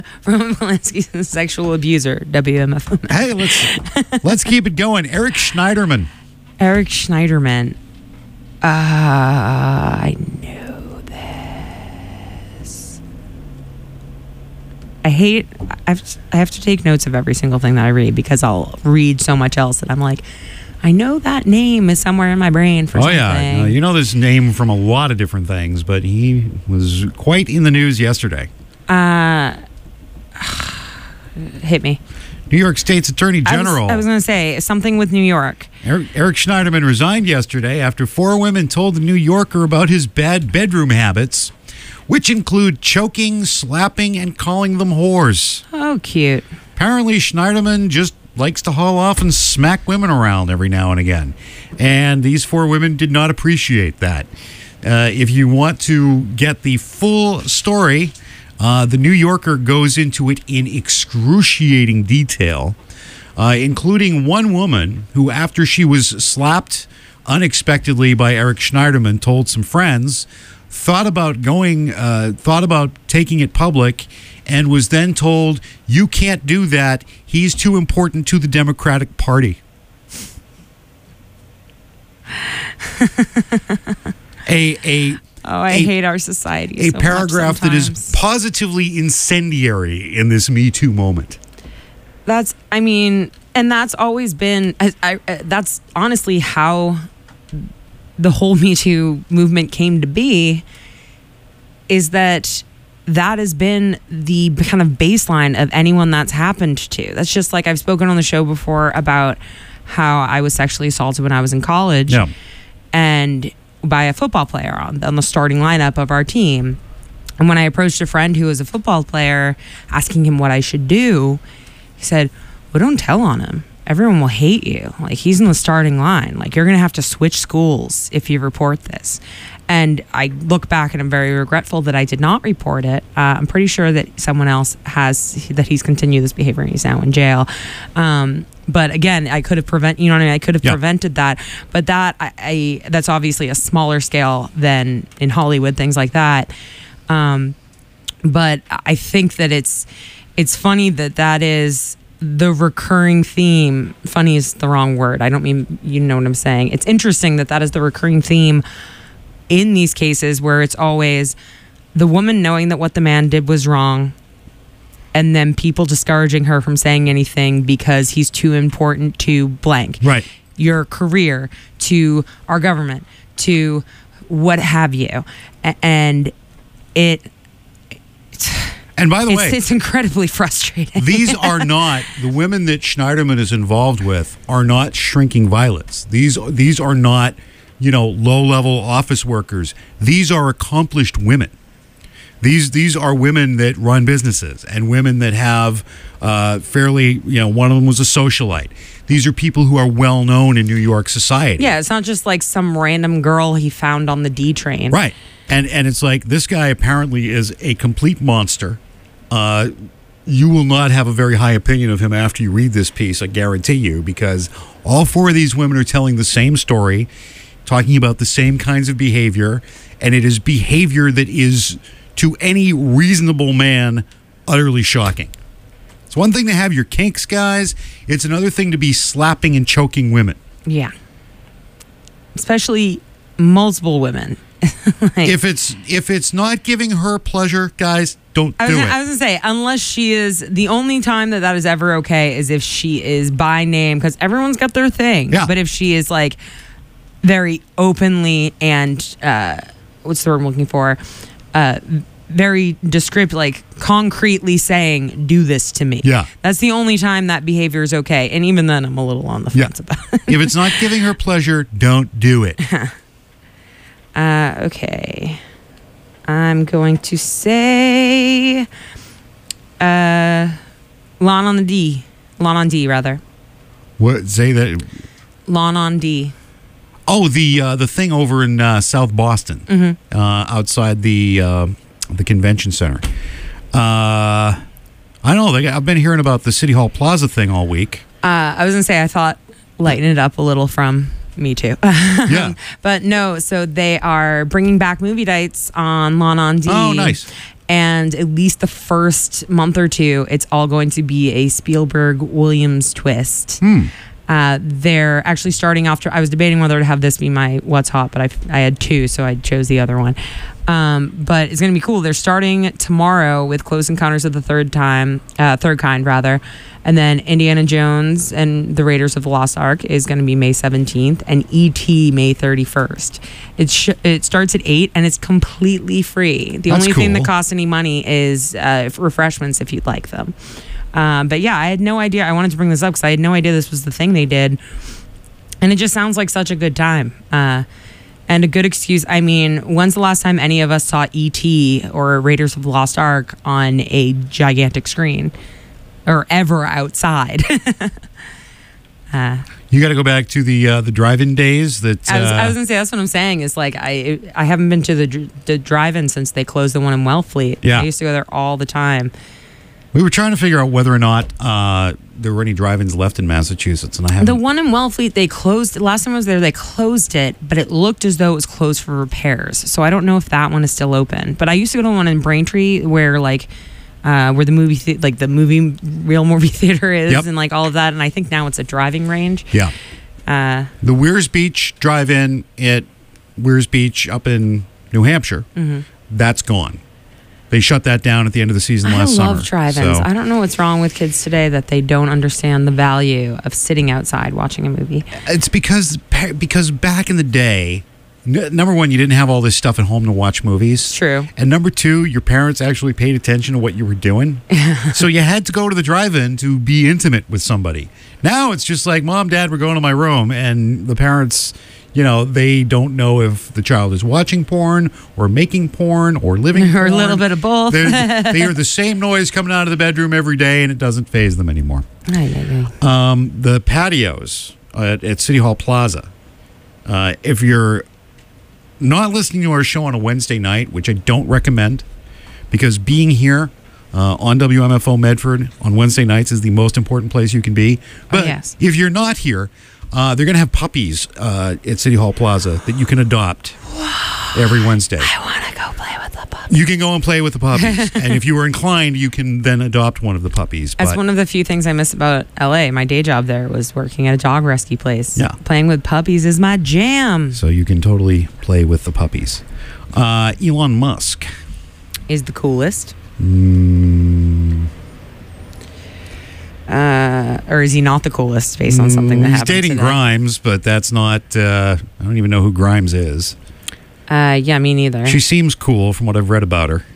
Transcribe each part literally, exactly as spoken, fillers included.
Roman Polanski's a sexual abuser. W M F. Hey, let's let's keep it going. Eric Schneiderman. Eric Schneiderman. Uh, I know this. I hate. I have, to, I have to take notes of every single thing that I read because I'll read so much else that I'm like, I know that name is somewhere in my brain for oh, something. yeah. Uh, you know this name from a lot of different things, but he was quite in the news yesterday. Uh, hit me. New York State's Attorney General. I was, was going to say something with New York. Eric, Eric Schneiderman resigned yesterday after four women told the New Yorker about his bad bedroom habits, which include choking, slapping, and calling them whores. Oh, cute. Apparently, Schneiderman just likes to haul off and smack women around every now and again. And these four women did not appreciate that. Uh, if you want to get the full story, uh, the New Yorker goes into it in excruciating detail, uh, including one woman who, after she was slapped unexpectedly by Eric Schneiderman, told some friends, thought about going, uh, thought about taking it public, and was then told, you can't do that. He's too important to the Democratic Party. a a Oh, I a, hate our society. A so paragraph much that is sometimes. positively incendiary in this Me Too moment. That's, I mean, and that's always been, I, I, that's honestly how the whole Me Too movement came to be, is that that has been the kind of baseline of anyone that's happened to. That's just like I've spoken on the show before about how I was sexually assaulted when I was in college. Yeah. And by a football player on, on the starting lineup of our team. And when I approached a friend who was a football player, asking him what I should do, he said, well, don't tell on him. Everyone will hate you. Like, he's in the starting line. Like, you're going to have to switch schools if you report this. And I look back and I'm very regretful that I did not report it. Uh, I'm pretty sure that someone else has, that he's continued this behavior and he's now in jail. Um, but again, I could have prevent, you know what I mean? I could have yeah. prevented that. But that, I, I, that's obviously a smaller scale than in Hollywood, things like that. Um, but I think that it's, it's funny that that is the recurring theme. Funny is the wrong word. I don't mean, you know what I'm saying. It's interesting that that is the recurring theme in these cases where it's always the woman knowing that what the man did was wrong, and then people discouraging her from saying anything because he's too important to blank. Right. Your career, to our government, to what have you. A- and it... And by the it's, way, it's incredibly frustrating. These are not, the women that Schneiderman is involved with are not shrinking violets. These, these are not, you know, low-level office workers. These are accomplished women. These these are women that run businesses and women that have uh, fairly, you know, one of them was a socialite. These are people who are well known in New York society. Yeah, it's not just like some random girl he found on the D train. Right. And and it's like, this guy apparently is a complete monster. Uh, you will not have a very high opinion of him after you read this piece, I guarantee you, because all four of these women are telling the same story, talking about the same kinds of behavior, and it is behavior that is, to any reasonable man, utterly shocking. It's one thing to have your kinks, guys. It's another thing to be slapping and choking women. Yeah. Especially multiple women. Like, if it's if it's not giving her pleasure, guys, don't I was do gonna, it. I was going to say, unless she is, the only time that that is ever okay is if she is by name, because everyone's got their thing. Yeah. But if she is like very openly and, uh, what's the word I'm looking for? Uh, very descriptive, like concretely saying, do this to me. Yeah. That's the only time that behavior is okay. And even then, I'm a little on the fence Yeah. about it. If it's not giving her pleasure, don't do it. Uh, okay. I'm going to say uh, Lawn on the D. Lawn on D, rather. What? Say that. Lawn on D. Oh, the uh, the thing over in uh, South Boston, mm-hmm. uh, outside the uh, the convention center. Uh, I don't know. They, I've been hearing about the City Hall Plaza thing all week. Uh, I was going to say, I thought lighten it up a little from Me Too. Yeah. But no, so they are bringing back movie nights on Lawn on D. Oh, nice. And at least the first month or two, it's all going to be a Spielberg Williams twist. Hmm. Uh, they're actually starting off. I was debating whether to have this be my what's hot, but I, I had two, so I chose the other one. Um, but it's going to be cool. They're starting tomorrow with Close Encounters of the Third Time, uh, Third Kind rather, and then Indiana Jones and the Raiders of the Lost Ark is going to be May seventeenth, and E T May thirty-first. It sh- it starts at eight, and it's completely free. The That's only thing that cool. costs any money is uh, refreshments if you'd like them. Um, but yeah, I had no idea. I wanted to bring this up because I had no idea this was the thing they did. And it just sounds like such a good time. Uh, and a good excuse. I mean, when's the last time any of us saw E T or Raiders of the Lost Ark on a gigantic screen? Or ever outside? uh, You got to go back to the uh, the drive-in days. That I was, uh, I was gonna say that's what I'm saying. Is like I I haven't been to the dr- the drive-in since they closed the one in Wellfleet. Yeah. I used to go there all the time. we were trying to figure out whether or not uh, there were any drive-ins left in Massachusetts, and I haven't. The one in Wellfleet, they closed. Last time I was there, they closed it, but it looked as though it was closed for repairs. So I don't know if that one is still open. But I used to go to one in Braintree where like. Uh, where the movie, the- like the movie, real movie theater is, Yep. and like all of that, and I think now it's a driving range. yeah. Uh, The Weirs Beach drive-in at Weirs Beach up in New Hampshire, mhm. that's gone. They shut that down at the end of the season I last love summer. drive-ins. So- I don't know what's wrong with kids today that they don't understand the value of sitting outside watching a movie. It's because because back in the day, n- number one, you didn't have all this stuff at home to watch movies. True. And number two, your parents actually paid attention to what you were doing. So you had to go to the drive-in to be intimate with somebody. Now it's just like, Mom, Dad, we're going to my room. And the parents, you know, they don't know if the child is watching porn or making porn or living Or a porn. little bit of both. They're- they hear the same noise coming out of the bedroom every day, and it doesn't faze them anymore. Ay, ay, ay. Um, the patios at, at City Hall Plaza. Uh, if you're not listening to our show on a Wednesday night, which I don't recommend, because being here uh, on W M F O Medford on Wednesday nights is the most important place you can be. But Oh, yes. if you're not here, uh, they're going to have puppies uh, at City Hall Plaza that you can adopt every Wednesday. I want to go play with the puppy. You can go and play with the puppies. And if you were inclined, you can then adopt one of the puppies. That's But- one of the few things I miss about L A. My day job there was working at a dog rescue place. Yeah. Playing with puppies is my jam. So you can totally play with the puppies. Uh, Elon Musk. Is the coolest. Mm, Uh, or is he not the coolest based on something that he's happened dating today? Grimes, but that's not. Uh, I don't even know who Grimes is. Uh, yeah, me neither. She seems cool from what I've read about her.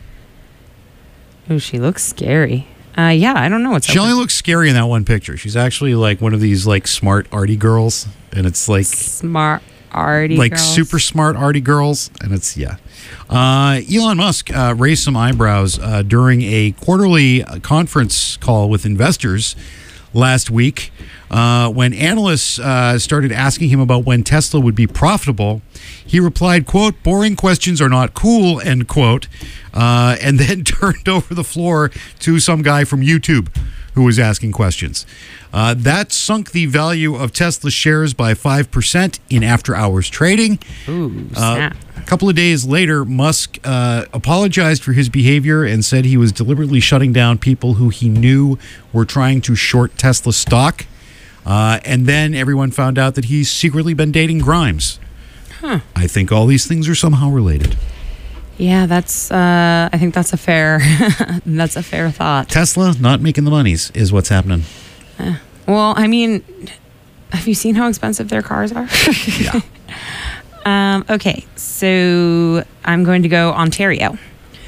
Ooh, she looks scary. Uh, yeah, I don't know what's She up only with- looks scary in that one picture. She's actually like one of these like smart arty girls, and it's like smart arty like girls. super smart arty girls, and it's yeah. Uh, Elon Musk uh, raised some eyebrows uh, during a quarterly uh, conference call with investors last week uh, when analysts uh, started asking him about when Tesla would be profitable. He replied, quote, "Boring questions are not cool," end quote, uh, and then turned over the floor to some guy from YouTube who was asking questions. Uh, that sunk the value of Tesla shares by five percent in after-hours trading. Ooh, Uh, snap. a couple of days later, Musk uh, apologized for his behavior and said he was deliberately shutting down people who he knew were trying to short Tesla stock. Uh, and then everyone found out that he's secretly been dating Grimes. Huh. I think all these things are somehow related. Yeah, that's. Uh, I think that's a fair. that's a fair thought. Tesla not making the monies is what's happening. Well, I mean, have you seen how expensive their cars are? Yeah. um, okay, so I'm going to go Ontario.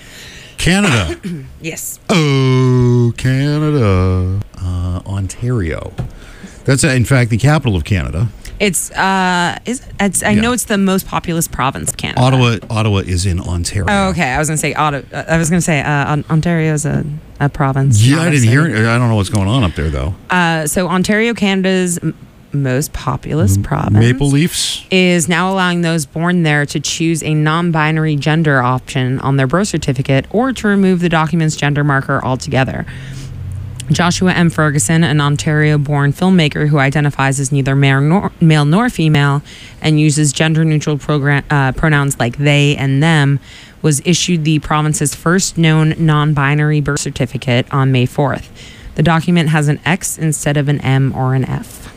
Canada. Yes. Oh, Canada. Uh, Ontario. That's, uh, in fact, the capital of Canada. It's. Uh, is it's. I Yeah. know it's the most populous province of Canada. Ottawa Ottawa is in Ontario. Oh, okay. I was gonna say Ottawa. I was gonna say uh, On- Ontario is a, a province. Yeah, not I a didn't hear city. it. I don't know what's going on up there, though. Uh, so Ontario, Canada's m- most populous province, Maple Leafs. is now allowing those born there to choose a non-binary gender option on their birth certificate or to remove the document's gender marker altogether. Joshua M. Ferguson, an Ontario-born filmmaker who identifies as neither male nor, male nor female and uses gender-neutral program, uh, pronouns like they and them, was issued the province's first known non-binary birth certificate on May fourth. The document has an X instead of an M or an F.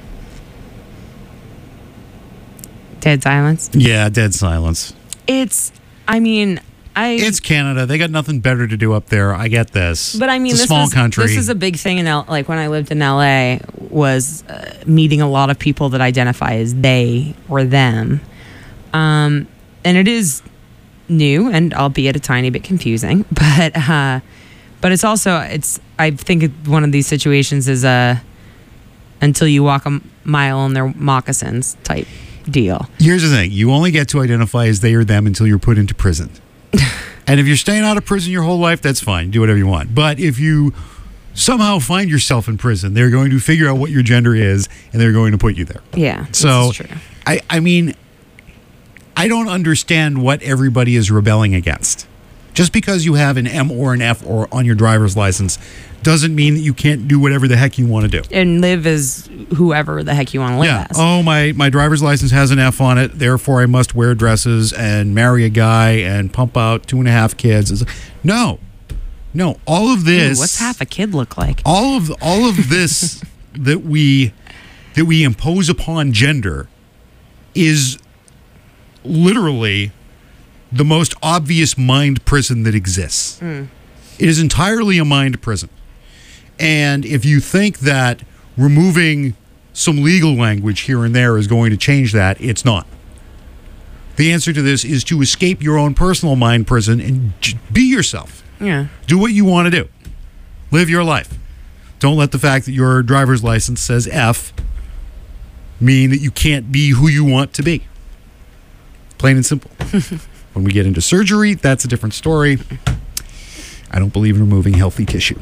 Dead silence? Yeah, dead silence. It's, I mean... I, it's Canada. They got nothing better to do up there. I get this. But I mean, it's a this small was, country. This is a big thing in L. Like when I lived in L A, was uh, meeting a lot of people that identify as they or them, um, and it is new and albeit a tiny bit confusing. But uh, but it's also it's. I think it, one of these situations is a until you walk a mile in their moccasins type deal. Here's the thing: you only get to identify as they or them until you're put into prison. And if you're staying out of prison your whole life, that's fine. Do whatever you want. But if you somehow find yourself in prison, they're going to figure out what your gender is, and they're going to put you there. Yeah, so this is true. I, I mean, I don't understand what everybody is rebelling against. Just because you have an M or an F or on your driver's license doesn't mean that you can't do whatever the heck you want to do. And live as whoever the heck you want to live Yeah. as. Oh, my, my driver's license has an F on it, therefore I must wear dresses and marry a guy and pump out two and a half kids. No. No. All of this. Ooh, what's half a kid look like? All of all of this that we that we impose upon gender is literally the most obvious mind prison that exists. Mm. It is entirely a mind prison. And if you think that removing some legal language here and there is going to change that, it's not. The answer to this is to escape your own personal mind prison and j- be yourself. Yeah. Do what you want to do. Live your life. Don't let the fact that your driver's license says F mean that you can't be who you want to be. Plain and simple. When we get into surgery, that's a different story. I don't believe in removing healthy tissue.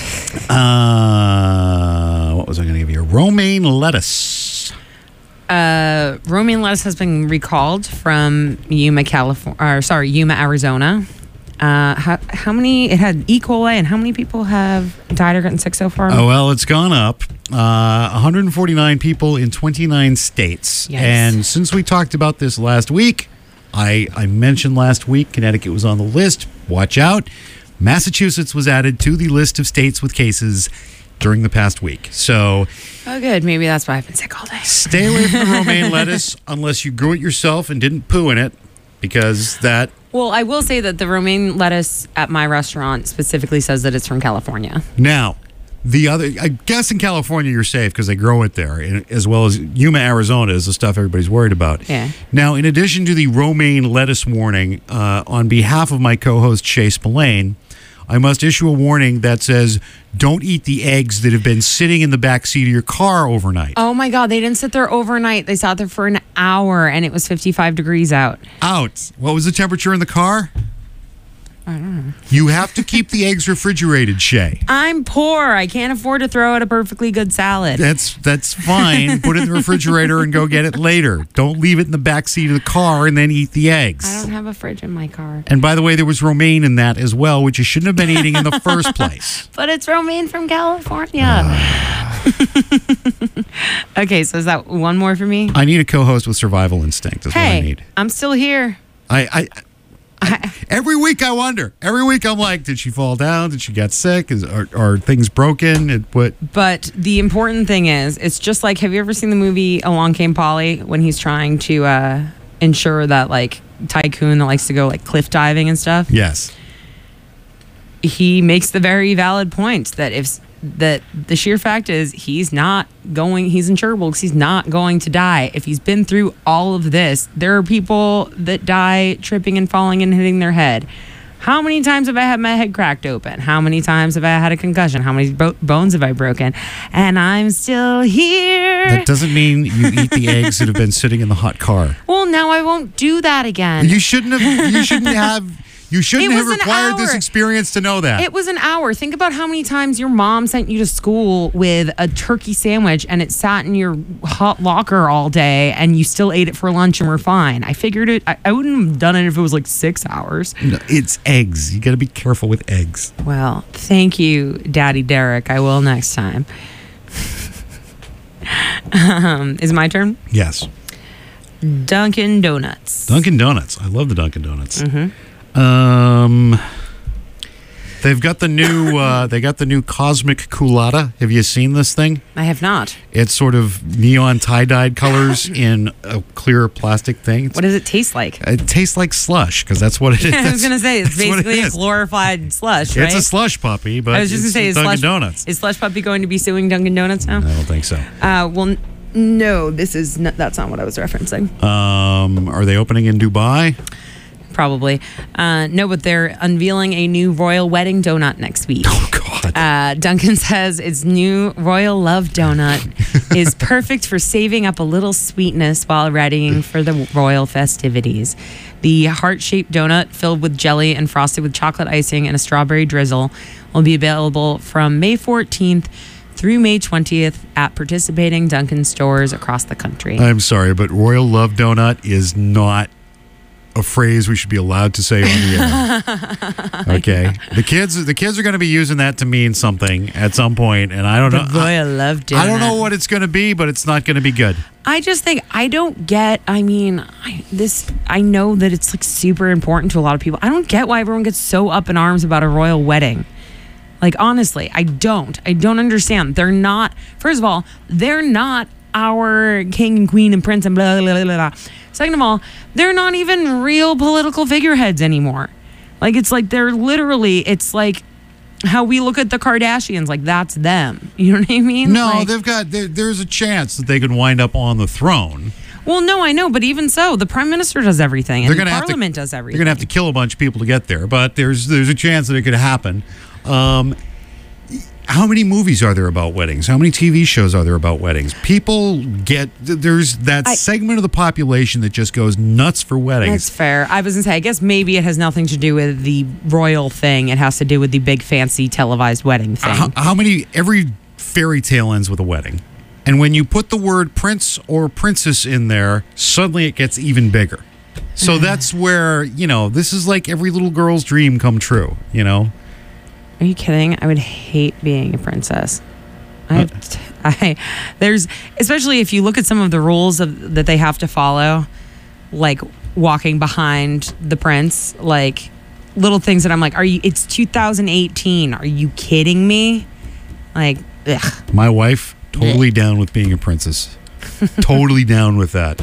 Uh, what was I going to give you? Romaine lettuce. Uh, romaine lettuce has been recalled from Yuma, California. Or sorry, Yuma, Arizona. Uh, how, how many? It had E. coli, and how many people have died or gotten sick so far? Oh, well, it's gone up. Uh, one hundred forty-nine people in twenty-nine states. Yikes. And since we talked about this last week, I, I mentioned last week Connecticut was on the list. Watch out. Massachusetts was added to the list of states with cases during the past week. So Oh, good. Maybe that's why I've been sick all day. stay away from the romaine lettuce unless you grew it yourself and didn't poo in it, because that... Well, I will say that the romaine lettuce at my restaurant specifically says that it's from California. Now, the other... I guess in California you're safe because they grow it there, and- as well as Yuma, Arizona is the stuff everybody's worried about. Yeah. Now, in addition to the romaine lettuce warning, uh, on behalf of my co-host Shay Spillane, I must issue a warning that says, don't eat the eggs that have been sitting in the back seat of your car overnight. Oh my God, they didn't sit there overnight. They sat there for an hour and it was fifty-five degrees out. Out. What was the temperature in the car? I don't know. You have to keep the eggs refrigerated, Shay. I'm poor. I can't afford to throw out a perfectly good salad. That's that's fine. Put it in the refrigerator and go get it later. Don't leave it in the back seat of the car and then eat the eggs. I don't have a fridge in my car. And by the way, there was romaine in that as well, which you shouldn't have been eating in the first place. But it's romaine from California. Okay, so is that one more for me? I need a co-host with survival instinct. That's what I Hey, need. I'm still here. I, I, I every week I wonder. Every week I'm like, did she fall down? Did she get sick? Is are, are things broken? It, what? But the important thing is, it's just like, have you ever seen the movie Along Came Polly, when he's trying to uh, ensure that like tycoon that likes to go like cliff diving and stuff? Yes. He makes the very valid point that if that the sheer fact is he's not going, he's insurable because he's not going to die. If he's been through all of this, there are people that die tripping and falling and hitting their head. How many times have I had my head cracked open? How many times have I had a concussion? How many bo- bones have I broken? And I'm still here. That doesn't mean you eat the eggs that have been sitting in the hot car. Well, now I won't do that again. You shouldn't have. You shouldn't have. You shouldn't It have was an required this hour. experience to know that. It was an hour. Think about how many times your mom sent you to school with a turkey sandwich and it sat in your hot locker all day and you still ate it for lunch and were fine. I figured it. I, I wouldn't have done it if it was like six hours. No, it's eggs. You got to be careful with eggs. Well, thank you, Daddy Derek. I will next time. um, is it my turn? Yes. Dunkin' Donuts. Dunkin' Donuts. I love the Dunkin' Donuts. Mm-hmm. Um, they've got the new. Uh, they got the new Cosmic Culotta. Have you seen this thing? I have not. It's sort of neon tie-dyed colors in a clear plastic thing. It's, What does it taste like? it tastes like slush because that's what it is. I was gonna say it's That's what it basically a is. glorified slush, right? It's a slush puppy, but I was just gonna it's say, is Dunkin' slush, Donuts. is Slush Puppy going to be suing Dunkin' Donuts now? I don't think so. Uh, well, n- no, this is not, that's not what I was referencing. Um, are they opening in Dubai? Probably. Uh, no, but they're unveiling a new royal wedding donut next week. Oh God. Uh, Duncan says its new Royal Love Donut is perfect for saving up a little sweetness while readying for the royal festivities. The heart-shaped donut filled with jelly and frosted with chocolate icing and a strawberry drizzle will be available from May fourteenth through May twentieth at participating Dunkin' stores across the country. I'm sorry, but Royal Love Donut is not a phrase we should be allowed to say on the air. Okay, the kids, the kids are going to be using that to mean something at some point, and I don't the know. Royal Love Donut. I don't know what it's going to be, but it's not going to be good. I just think I don't get. I mean, I, this. I know that it's like super important to a lot of people. I don't get why everyone gets so up in arms about a royal wedding. Like, honestly, I don't. I don't understand. They're not. First of all, they're not our king and queen and prince and blah blah blah blah. Second of all, they're not even real political figureheads anymore. Like, it's like they're literally. It's like how we look at the Kardashians. Like, that's them. You know what I mean? No, Like, they've got. There, there's a chance that they could wind up on the throne. well, no, I know, but even so, the prime minister does everything, and They're the gonna have to- parliament does everything. They're going to have to kill a bunch of people to get there, but there's there's a chance that it could happen. Um, how many movies are there about weddings? How many T V shows are there about weddings? People get there's that I- segment of the population that just goes nuts for weddings. That's fair. I was gonna say, I guess maybe it has nothing to do with the royal thing. It has to do with the big fancy televised wedding thing. How, how many? Every fairy tale ends with a wedding, and when you put the word prince or princess in there, suddenly it gets even bigger. So that's where, you know, this is like every little girl's dream come true. You know. Are you kidding? I would hate being a princess. I, t- I, there's, especially if you look at some of the rules of, that they have to follow, like walking behind the prince, like little things that I'm like, are you? It's two thousand eighteen. Are you kidding me? Like, ugh. My wife, totally down with being a princess. Totally down with that.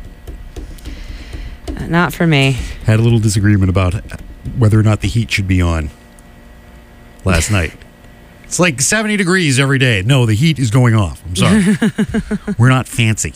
Not for me. Had a little disagreement about whether or not the heat should be on last night. It's like seventy degrees every day. No, the heat is going off. I'm sorry. We're not fancy.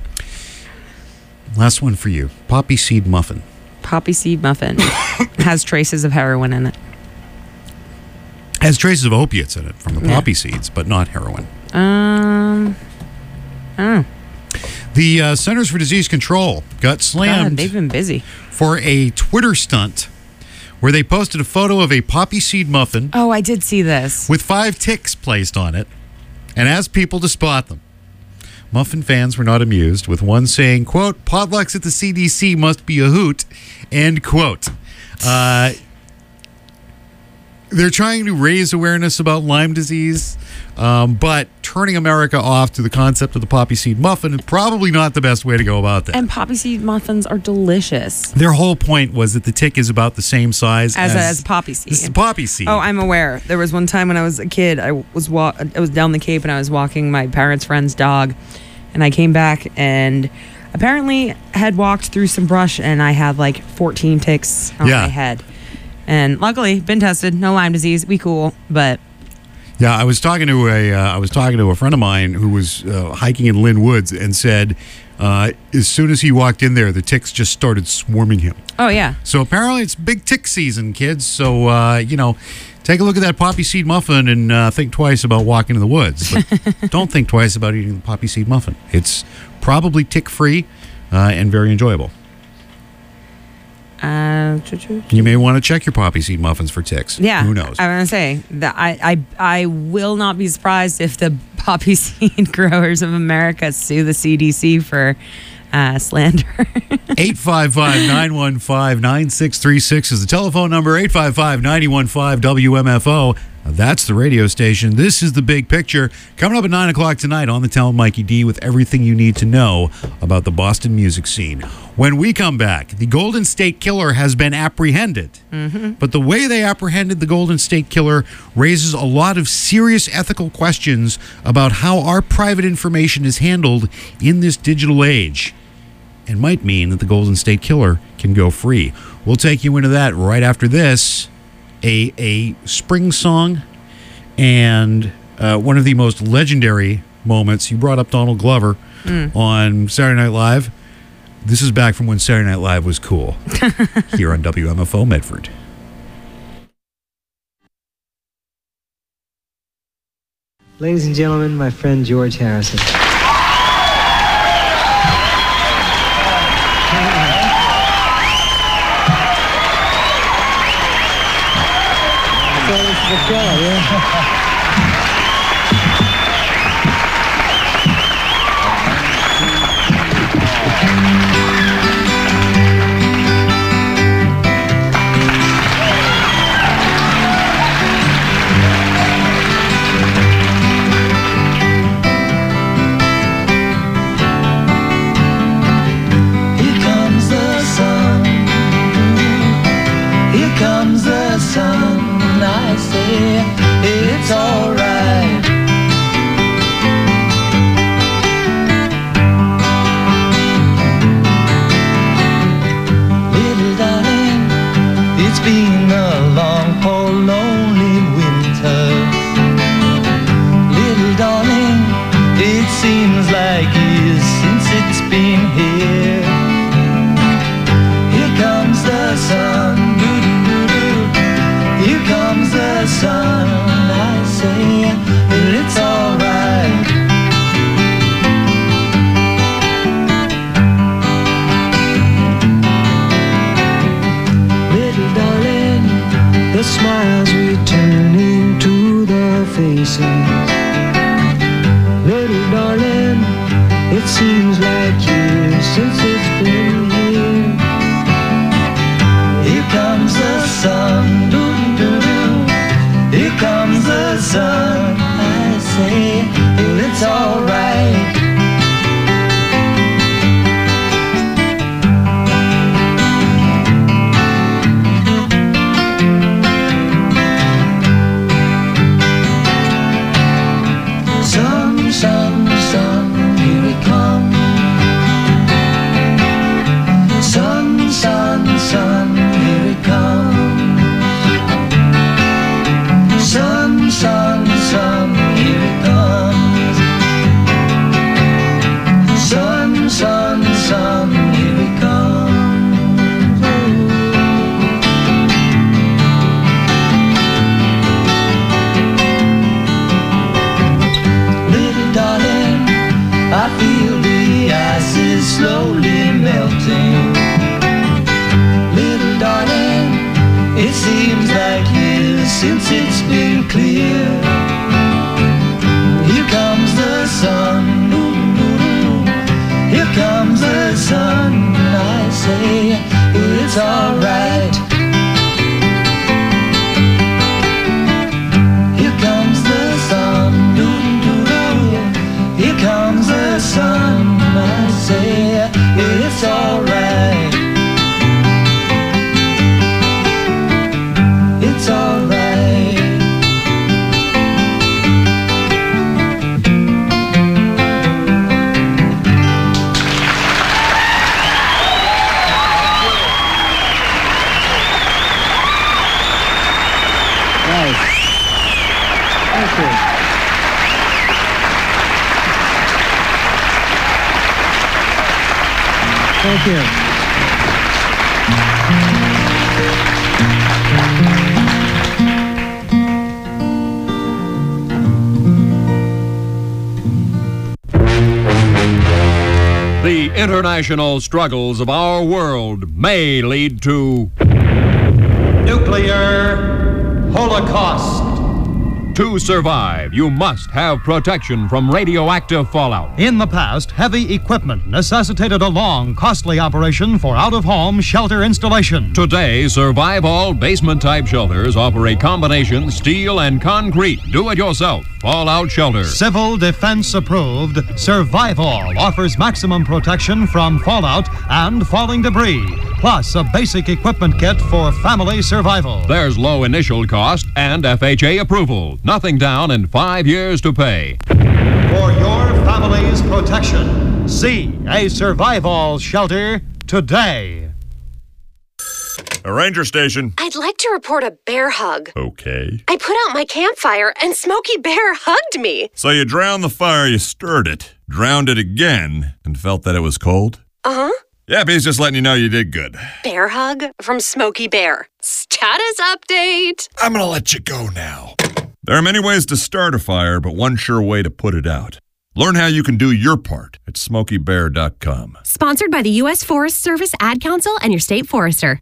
Last one for you. Poppy seed muffin. Poppy seed muffin has traces of heroin in it. Has traces of opiates in it from the Yeah. poppy seeds, but not heroin. Um, I don't know. The uh, Centers for Disease Control got God, slammed they've been busy. for a Twitter stunt where they posted a photo of a poppy seed muffin Oh, I did see this. with five ticks placed on it and asked people to spot them. Muffin fans were not amused, with one saying, quote, potlucks at the C D C must be a hoot, end quote. Uh, they're trying to raise awareness about Lyme disease, um, but turning America off to the concept of the poppy seed muffin is probably not the best way to go about that. And poppy seed muffins are delicious. Their whole point was that the tick is about the same size As, as, as poppy seed. This is poppy seed. Oh, I'm aware. There was one time when I was a kid, I was wa- I was down the Cape and I was walking my parents' friend's dog, and I came back and apparently had walked through some brush and I had like fourteen ticks on Yeah. my head. And luckily, been tested, no Lyme disease, we cool. But Yeah, I was talking to a uh, I was talking to a friend of mine who was uh, hiking in Lynn Woods and said uh, as soon as he walked in there, the ticks just started swarming him. oh yeah, So apparently, it's big tick season, kids. So uh, you know, take a look at that poppy seed muffin and uh, think twice about walking in the woods. But don't think twice about eating the poppy seed muffin. It's probably tick free uh, and very enjoyable. Uh, You may want to check your poppy seed muffins for ticks. yeah. Who knows? I want to say that I, I, I will not be surprised if the poppy seed growers of America sue the C D C for uh, slander. eight five five, nine one five, nine six three six is the telephone number. eight five five, nine one five, W M F O. That's the radio station. This is The Big Picture. Coming up at nine o'clock tonight on the Tell Mikey D with everything you need to know about the Boston music scene. When we come back, the Golden State Killer has been apprehended. Mm-hmm. But the way they apprehended the Golden State Killer raises a lot of serious ethical questions about how our private information is handled in this digital age, and might mean that the Golden State Killer can go free. We'll take you into that right after this. A, a spring song and uh, one of the most legendary moments. You brought up Donald Glover mm. on Saturday Night Live. This is back from when Saturday Night Live was cool here on W M F O Medford. Ladies and gentlemen, my friend George Harrison. Let's go, yeah. Here comes the sun. Here comes the sun. I say it's alright. Little darling, it's been a long, poor, lonely winter. Little darling, it seems like years since it's been here. Here comes the sun. Here comes the sun, I say it's alright. Little darling, the smiles returning to the faces. Little darling, it seems like years since it's been here. Here comes the sun. Here comes the sun, I say, it's alright. Sun, sun, sun, here it comes. Sun, sun, sun, here it comes. Sun, sun, sun, here it comes. Sun, sun, sun, here it comes. Little darling, I feel the ice is slowly melting. Little darling, it seems like years since it's been clear. Here comes the sun. Here comes the sun. I say it's alright. Here comes the sun. Here comes the sun. I say it's alright. It's alright. Nice. Thank you. Thank you. The international struggles of our world may lead to nuclear holocaust. To survive, you must have protection from radioactive fallout. In the past, heavy equipment necessitated a long, costly operation for out-of-home shelter installation. Today, Survivol basement-type shelters offer a combination steel and concrete do-it-yourself fallout shelter. Civil Defense approved, Survivol offers maximum protection from fallout and falling debris, plus a basic equipment kit for family survival. There's low initial cost and F H A approval. Nothing down and five years to pay. For your family's protection, see a Survivol shelter today. A ranger station. I'd like to report a bear hug. Okay. I put out my campfire and Smokey Bear hugged me. So you drowned the fire, you stirred it, drowned it again, and felt that it was cold? Uh-huh. Yep, he's just letting you know you did good. Bear hug from Smokey Bear. Status update. I'm gonna let you go now. There are many ways to start a fire, but one sure way to put it out. Learn how you can do your part at smokey bear dot com. Sponsored by the U S Forest Service Ad Council and your state forester.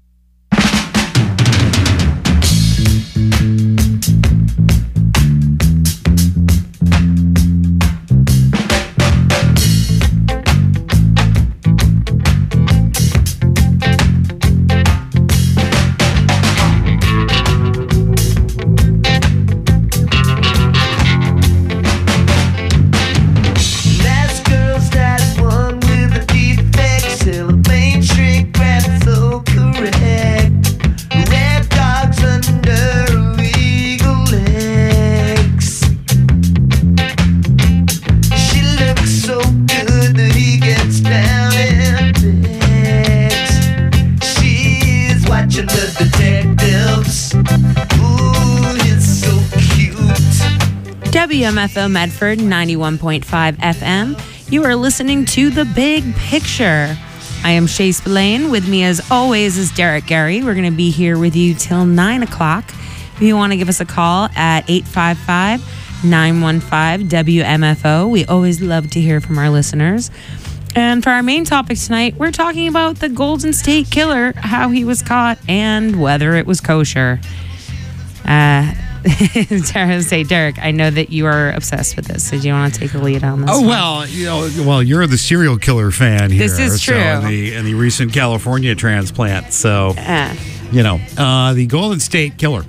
W M F O Medford ninety-one point five F M. You are listening to The Big Picture. I am Shay Spillane. With me as always is Derek Gary. We're going to be here with you till nine o'clock. If you want to give us a call at eight five five, nine one five, W M F O. We always love to hear from our listeners. And for our main topic tonight, we're talking about the Golden State Killer, how he was caught, and whether it was kosher. Uh... say, Derek, I know that you are obsessed with this. So do you want to take the lead on this? Oh one? well, you know, well, you're the serial killer fan here. This is true. So, and, the, and the recent California transplant. So, uh. you know, uh, the Golden State Killer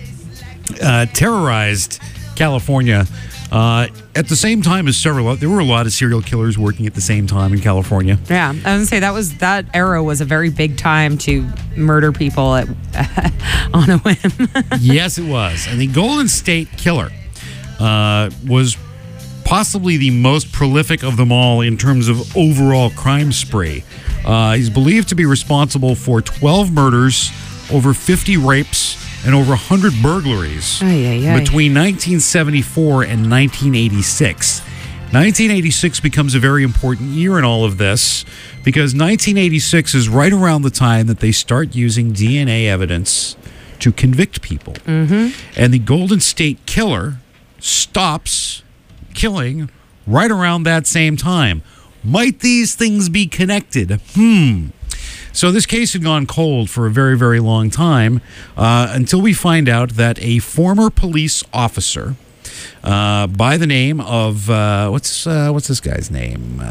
uh, terrorized California uh, at the same time as several. There were a lot of serial killers working at the same time in California. Yeah, I was gonna say that was that era was a very big time to murder people at, on a whim. Yes, it was. And the Golden State Killer uh, was possibly the most prolific of them all in terms of overall crime spree. Uh, he's believed to be responsible for twelve murders, over fifty rapes, and over one hundred burglaries Ay, ay, ay. between nineteen seventy-four and nineteen eighty-six. nineteen eighty-six becomes a very important year in all of this because nineteen eighty-six is right around the time that they start using D N A evidence to convict people. Mm-hmm. And the Golden State Killer stops killing right around that same time. Might these things be connected? Hmm. So this case had gone cold for a very, very long time uh, until we find out that a former police officer uh, by the name of uh, what's uh, what's this guy's name?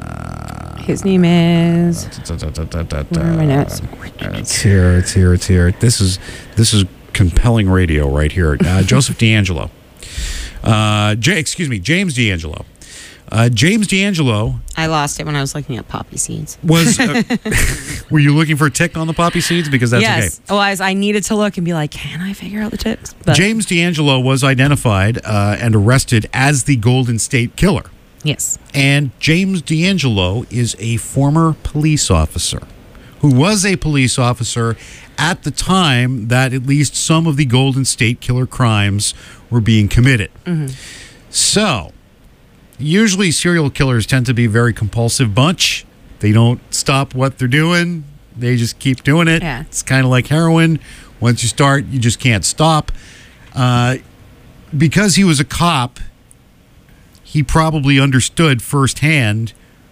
Uh, His name is. Where are my notes? It's here. It's here. It's here. This is this is compelling radio right here. Uh, Joseph D'Angelo. Uh, J- excuse me, James D'Angelo. Uh, James D'Angelo I lost it when I was looking at poppy seeds. was. Uh, were you looking for a tick on the poppy seeds? Because that's yes. okay. Oh, I, was, I needed to look and be like, can I figure out the ticks? But James D'Angelo was identified uh, and arrested as the Golden State Killer. yes. And James D'Angelo is a former police officer who was a police officer at the time that at least some of the Golden State Killer crimes were being committed. Mm-hmm. So, usually serial killers tend to be a very compulsive bunch. They don't stop what they're doing. They just keep doing it. Yeah. It's kind of like heroin. Once you start, you just can't stop. Uh, because he was a cop, he probably understood firsthand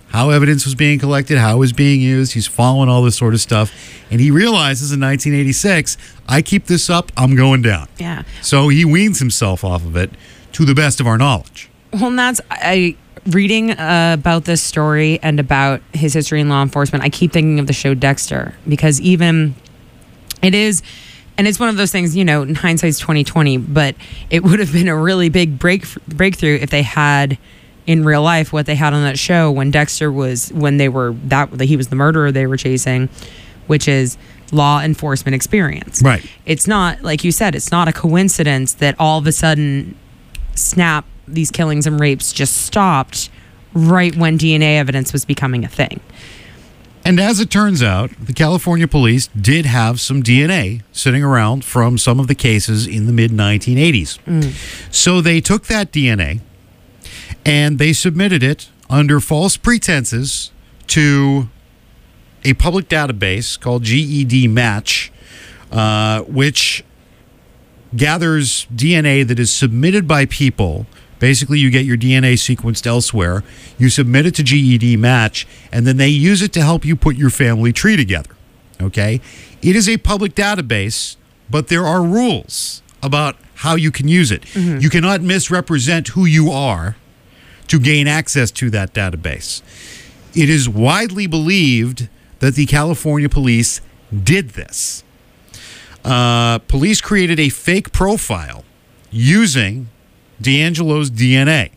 how evidence was being collected, how it was being used. He's following all this sort of stuff. And he realizes in nineteen eighty-six, I keep this up, I'm going down. Yeah. So he weans himself off of it to the best of our knowledge. Well, and that's, I, reading uh, about this story and about his history in law enforcement, I keep thinking of the show Dexter, because even it is, and it's one of those things, you know, in hindsight's twenty twenty, but it would have been a really big break breakthrough if they had in real life what they had on that show when Dexter was, when they were, that he was the murderer they were chasing, which is law enforcement experience. Right. It's not, like you said, it's not a coincidence that all of a sudden, snap, these killings and rapes just stopped right when D N A evidence was becoming a thing. And as it turns out, the California police did have some D N A sitting around from some of the cases in the mid nineteen eighties. Mm. So they took that D N A and they submitted it under false pretenses to a public database called G E D Match, uh, which gathers D N A that is submitted by people. Basically, you get your D N A sequenced elsewhere, you submit it to G E D Match, and then they use it to help you put your family tree together, okay? It is a public database, but there are rules about how you can use it. Mm-hmm. You cannot misrepresent who you are to gain access to that database. It is widely believed that the California police did this. Uh, police created a fake profile using DeAngelo's D N A.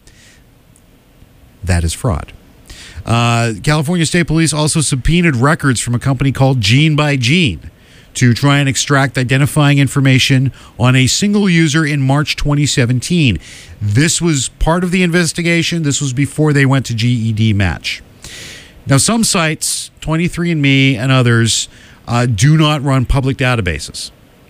That is fraud. Uh, California State Police also subpoenaed records from a company called Gene by Gene to try and extract identifying information on a single user in March twenty seventeen. This was part of the investigation. This was before they went to G E D Match. Now, some sites, twenty-three and me and others, uh, do not run public databases.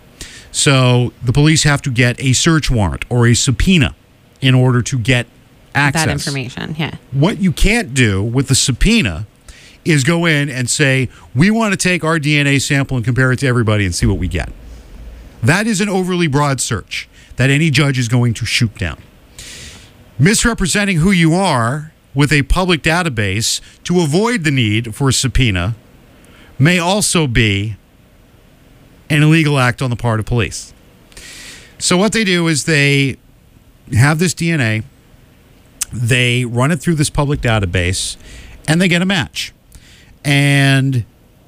So the police have to get a search warrant or a subpoena in order to get access. That information, yeah. What you can't do with the subpoena is go in and say, we want to take our D N A sample and compare it to everybody and see what we get. That is an overly broad search that any judge is going to shoot down. Misrepresenting who you are with a public database to avoid the need for a subpoena may also be an illegal act on the part of police. So what they do is they have this D N A, they run it through this public database, and they get a match. And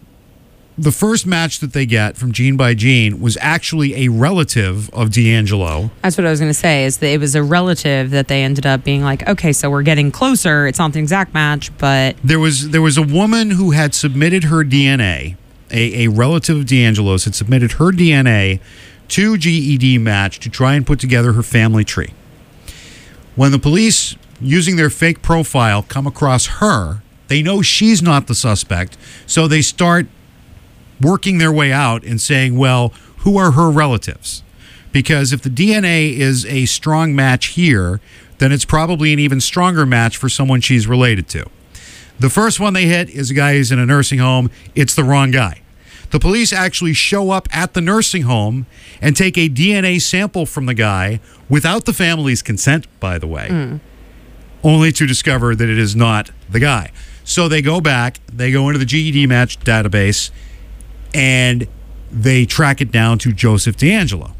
the first match that they get from Gene by Gene was actually a relative of DeAngelo. That's what I was going to say, is that it was a relative that they ended up being like, okay, so we're getting closer. It's not the exact match, but... There was, there was a woman who had submitted her D N A. A, a relative of DeAngelo's had submitted her D N A to G E D Match to try and put together her family tree. When the police, using their fake profile, come across her, they know she's not the suspect, so they start working their way out and saying, well, who are her relatives? Because if the D N A is a strong match here, then it's probably an even stronger match for someone she's related to. The first one they hit is a guy who's in a nursing home. It's the wrong guy. The police actually show up at the nursing home and take a D N A sample from the guy without the family's consent, by the way, mm. only to discover that it is not the guy. So they go back, they go into the G E D Match database, and they track it down to Joseph DeAngelo.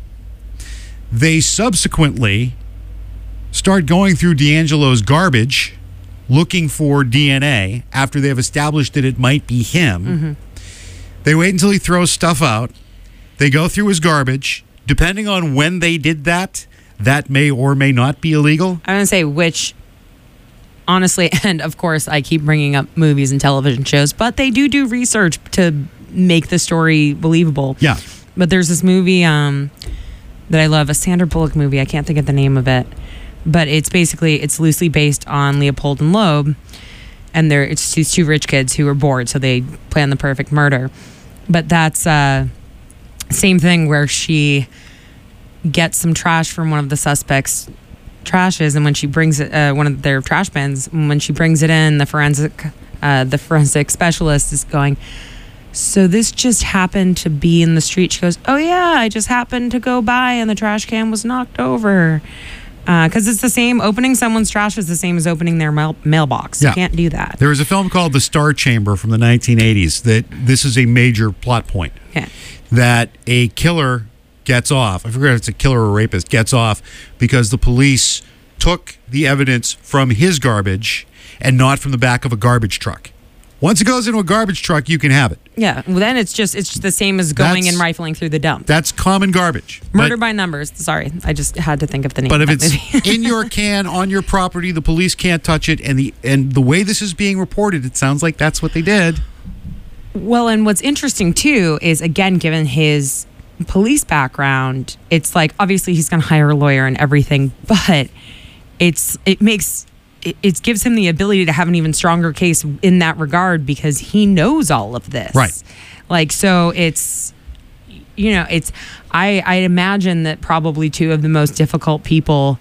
They subsequently start going through DeAngelo's garbage looking for D N A after they've established that it might be him. Mm-hmm. They wait until he throws stuff out. They go through his garbage. Depending on when they did that, that may or may not be illegal. I'm going to say which, honestly, and of course, I keep bringing up movies and television shows, but they do do research to make the story believable. Yeah. But there's this movie um, that I love, a Sandra Bullock movie. I can't think of the name of it. But it's basically, it's loosely based on Leopold and Loeb. And they're, it's these two rich kids who are bored, so they plan the perfect murder. But that's uh same thing where she gets some trash from one of the suspects' trashes, and when she brings it, uh, one of their trash bins, when she brings it in, the forensic, uh, the forensic specialist is going, so this just happened to be in the street. She goes, oh yeah, I just happened to go by and the trash can was knocked over. Because it's the same, opening someone's trash is the same as opening their mail- mailbox. Yeah. You can't do that. There was a film called The Star Chamber from the nineteen eighties that this is a major plot point. Yeah. That a killer gets off. I forget if it's a killer or a rapist, gets off because the police took the evidence from his garbage and not from the back of a garbage truck. Once it goes into a garbage truck, you can have it. Yeah. Well, then it's just it's just the same as going That's- and rifling through the dump. That's common garbage. Murder But- by numbers. Sorry, I just had to think of the name But of if that it's movie. in your can on your property, the police can't touch it, and the and the way this is being reported, it sounds like that's what they did. Well, and what's interesting too is, again, given his police background, it's like obviously he's going to hire a lawyer and everything, but it's it makes it, it gives him the ability to have an even stronger case in that regard because he knows all of this. Right. Like, so it's, you know, it's I I imagine that probably two of the most difficult people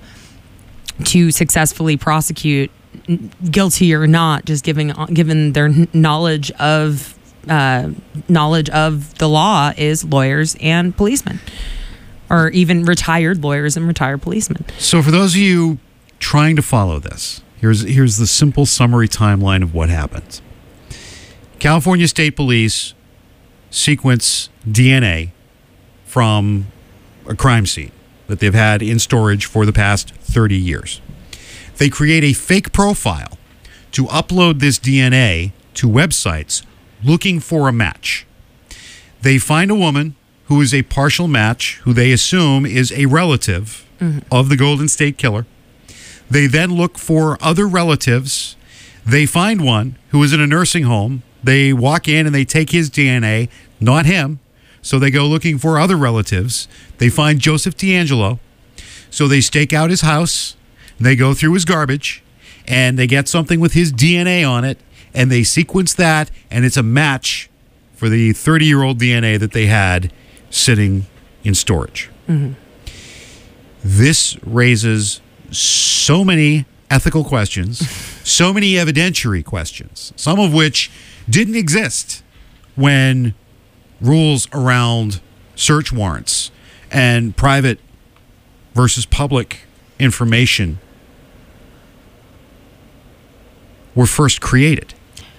to successfully prosecute, n- guilty or not, just giving given their kn- knowledge of uh, knowledge of the law, is lawyers and policemen, or even retired lawyers and retired policemen. So for those of you trying to follow this, here's here's the simple summary timeline of what happened. California State Police sequence D N A from a crime scene that they've had in storage for the past thirty years. They create a fake profile to upload this D N A to websites looking for a match. They find a woman who is a partial match, who they assume is a relative mm-hmm. of the Golden State Killer. They then look for other relatives. They find one who is in a nursing home. They walk in and they take his D N A, not him. So they go looking for other relatives. They find Joseph D'Angelo. So they stake out his house. They go through his garbage and they get something with his D N A on it, and they sequence that, and it's a match for the thirty-year-old D N A that they had sitting in storage. Mm-hmm. This raises so many ethical questions, so many evidentiary questions, some of which didn't exist when rules around search warrants and private versus public information were first created.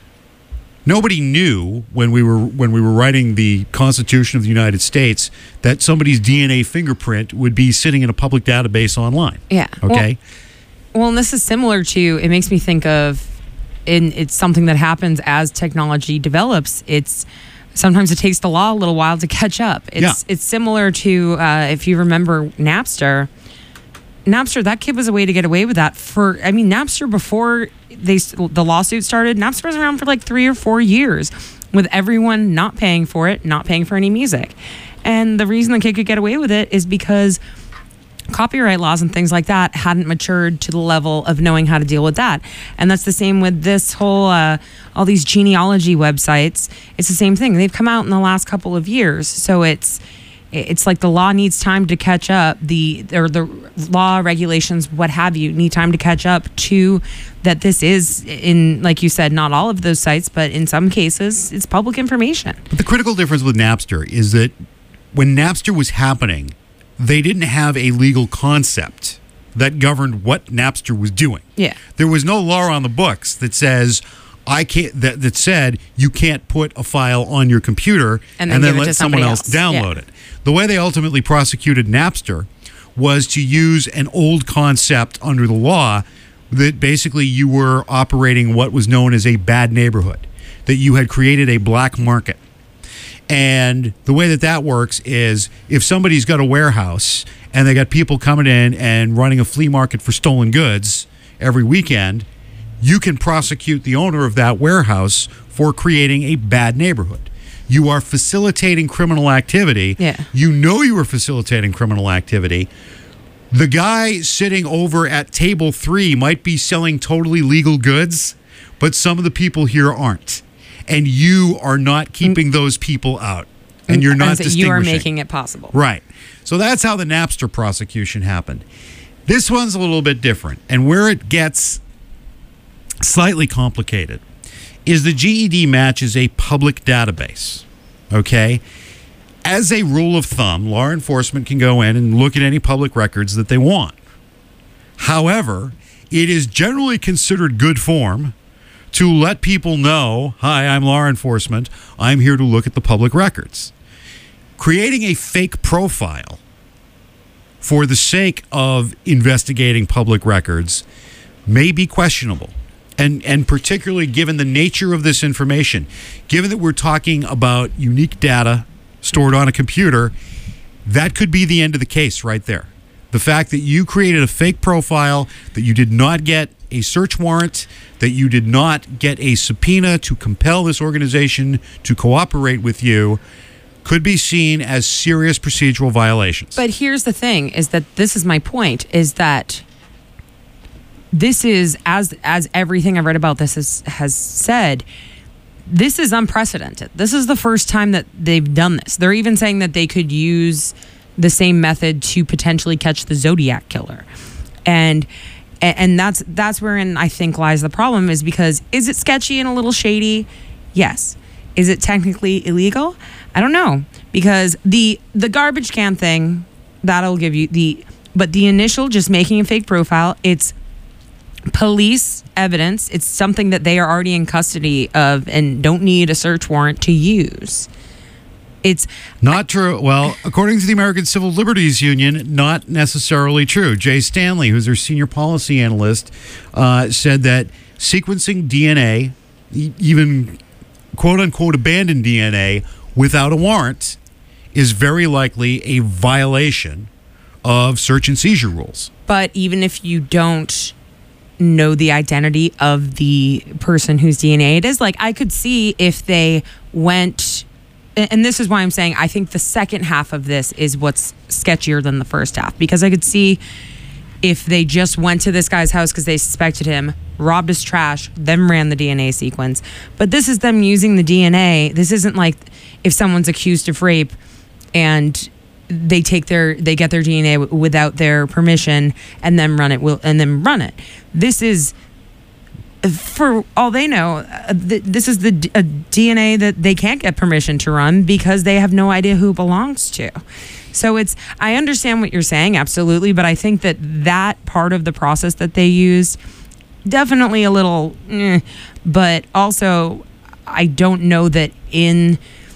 Nobody knew when we were when we were writing the Constitution of the United States that somebody's D N A fingerprint would be sitting in a public database online. Yeah. Okay. Well, well, and this is similar to, it makes me think of, in it's something that happens as technology develops. It's sometimes it takes the law a little while to catch up. It's Yeah. it's similar to uh, if you remember Napster. Napster, that kid was a way to get away with that for, I mean, Napster before they the lawsuit started, Napster was around for like three or four years with everyone not paying for it, not paying for any music. And the reason the kid could get away with it is because copyright laws and things like that hadn't matured to the level of knowing how to deal with that. And that's the same with this whole, uh, all these genealogy websites. It's the same thing. They've come out in the last couple of years. So it's, it's like the law needs time to catch up. The or the law, regulations, what have you, need time to catch up to that. This is, in, like you said, not all of those sites, but in some cases, it's public information. But the critical difference with Napster is that when Napster was happening, they didn't have a legal concept that governed what Napster was doing. Yeah. There was no law on the books that says I can't that, that said you can't put a file on your computer And and then then, give it let to someone somebody else else. download Yeah. it. The way they ultimately prosecuted Napster was to use an old concept under the law that basically you were operating what was known as a bad neighborhood, that you had created a black market. And the way that that works is if somebody's got a warehouse and they got people coming in and running a flea market for stolen goods every weekend, you can prosecute the owner of that warehouse for creating a bad neighborhood. You are facilitating criminal activity. Yeah. You know you are facilitating criminal activity. The guy sitting over at table three might be selling totally legal goods, but some of the people here aren't. And you are not keeping those people out. And you're not And so distinguishing. you are making it possible. Right. So that's how the Napster prosecution happened. This one's a little bit different. And where it gets slightly complicated is the G E D match is a public database. Okay? As a rule of thumb, law enforcement can go in and look at any public records that they want. However, it is generally considered good form to let people know, hi, I'm law enforcement. I'm here to look at the public records. Creating a fake profile for the sake of investigating public records may be questionable. And and particularly given the nature of this information, given that we're talking about unique data stored on a computer, that could be the end of the case right there. The fact that you created a fake profile, that you did not get a search warrant, that you did not get a subpoena to compel this organization to cooperate with you, could be seen as serious procedural violations. But here's the thing, is that this is my point, is that this is, as as everything I've read about this is, has said, this is unprecedented. This is the first time that they've done this. They're even saying that they could use the same method to potentially catch the Zodiac killer. And and that's that's wherein I think lies the problem, is because, is it sketchy and a little shady? Yes. Is it technically illegal? I don't know. Because the the garbage can thing, that'll give you the, but the initial just making a fake profile, it's police evidence. It's something that they are already in custody of and don't need a search warrant to use. It's not true. Well, according to the American Civil Liberties Union, not necessarily true. Jay Stanley, who's their senior policy analyst, uh, said that sequencing D N A, e- even quote-unquote abandoned D N A, without a warrant is very likely a violation of search and seizure rules. But even if you don't know the identity of the person whose D N A it is, like, I could see if they went... And this is why I'm saying I think the second half of this is what's sketchier than the first half, because I could see if they just went to this guy's house because they suspected him, robbed his trash, then ran the D N A sequence. But this is them using the D N A. This isn't like if someone's accused of rape and they take their they get their D N A w- without their permission and then run it will and then run it. This is, for all they know, uh, th- this is the d- a D N A that they can't get permission to run because they have no idea who it belongs to. So it's, I understand what you're saying, absolutely, but I think that that part of the process that they used, definitely a little, eh, but also I don't know that in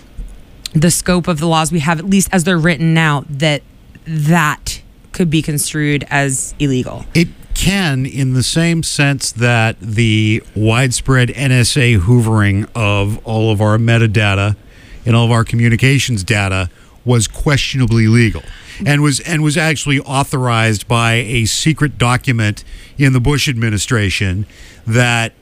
the scope of the laws we have, at least as they're written now, that that could be construed as illegal. It can, in the same sense that the widespread N S A hoovering of all of our metadata and all of our communications data was questionably legal and was and was actually authorized by a secret document in the Bush administration that,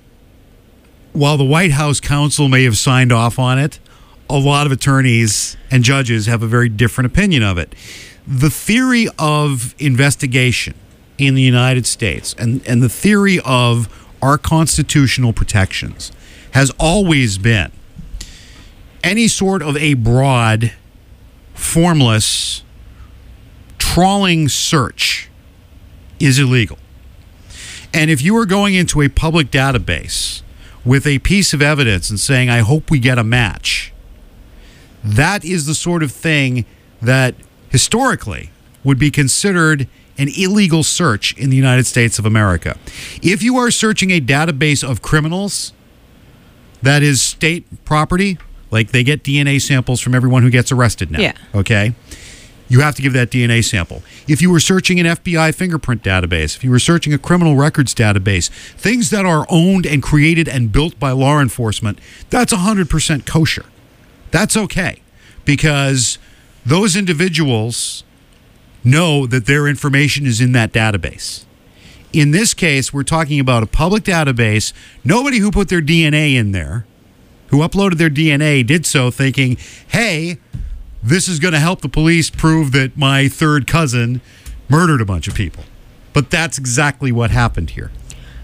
while the White House counsel may have signed off on it, a lot of attorneys and judges have a very different opinion of it. The theory of investigation in the United States and, and the theory of our constitutional protections has always been any sort of a broad, formless, trawling search is illegal. And if you are going into a public database with a piece of evidence and saying, I hope we get a match, that is the sort of thing that historically would be considered an illegal search in the United States of America. If you are searching a database of criminals that is state property, like they get D N A samples from everyone who gets arrested now, yeah. okay? You have to give that D N A sample. If you were searching an F B I fingerprint database, if you were searching a criminal records database, things that are owned and created and built by law enforcement, that's one hundred percent kosher. That's okay, because those individuals know that their information is in that database. In this case, we're talking about a public database. Nobody who put their D N A in there, who uploaded their D N A, did so thinking, hey, this is going to help the police prove that my third cousin murdered a bunch of people. But that's exactly what happened here.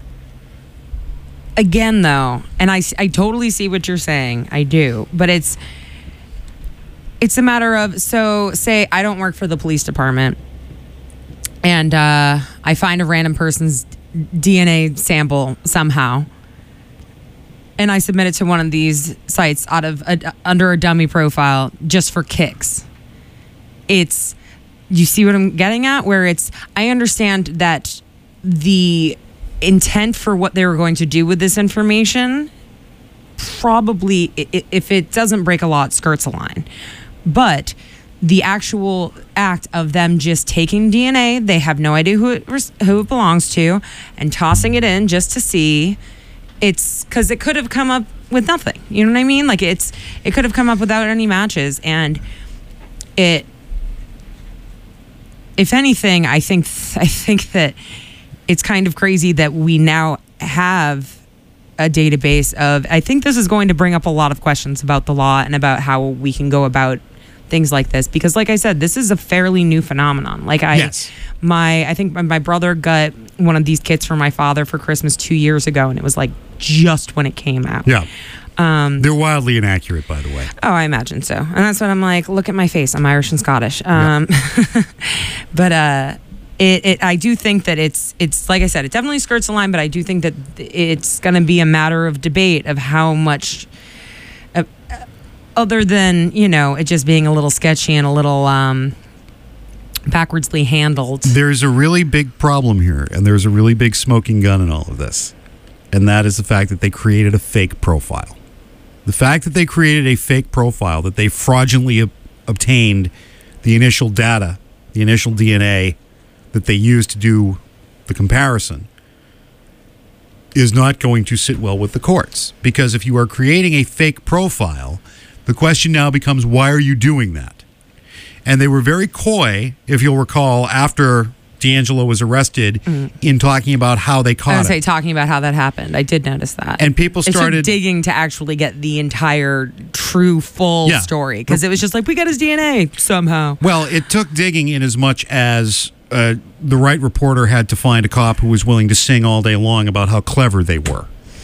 Again, though, and I, I totally see what you're saying. I do. But it's it's a matter of, so say I don't work for the police department and uh, I find a random person's D N A sample somehow and I submit it to one of these sites out of a, under a dummy profile just for kicks. It's, you see what I'm getting at? Where it's, I understand that the intent for what they were going to do with this information, probably, i- i- if it doesn't break a law, it skirts a line. But the actual act of them just taking D N A, they have no idea who it, res- who it belongs to, and tossing it in just to see, it's because it could have come up with nothing. You know what I mean? Like it's, it could have come up without any matches, and it, if anything, I think, I think that it's kind of crazy that we now have a database of, I think this is going to bring up a lot of questions about the law and about how we can go about things like this, because like I said, this is a fairly new phenomenon. Like I, Yes. my, I think my, my brother got one of these kits for my father for Christmas two years ago, and it was like just when it came out. Yeah. Um, They're wildly inaccurate, by the way. Oh, I imagine so. And that's what I'm like, look at my face. I'm Irish and Scottish. Um, but uh, it, it, I do think that it's, it's like I said, it definitely skirts the line, but I do think that it's going to be a matter of debate of how much, uh, other than, you know, it just being a little sketchy and a little um, backwardsly handled. There's a really big problem here, and there's a really big smoking gun in all of this. And that is the fact that they created a fake profile. The fact that they created a fake profile, that they fraudulently ob- obtained the initial data, the initial D N A that they used to do the comparison, is not going to sit well with the courts. Because if you are creating a fake profile, the question now becomes, why are you doing that? And they were very coy, if you'll recall, after D'Angelo was arrested, mm. in talking about how they caught I was him. say talking about how that happened. I did notice that. And people started it took digging to actually get the entire true full Yeah. story, because it was just like, we got his D N A somehow. Well, it took digging in as much as uh, the right reporter had to find a cop who was willing to sing all day long about how clever they were.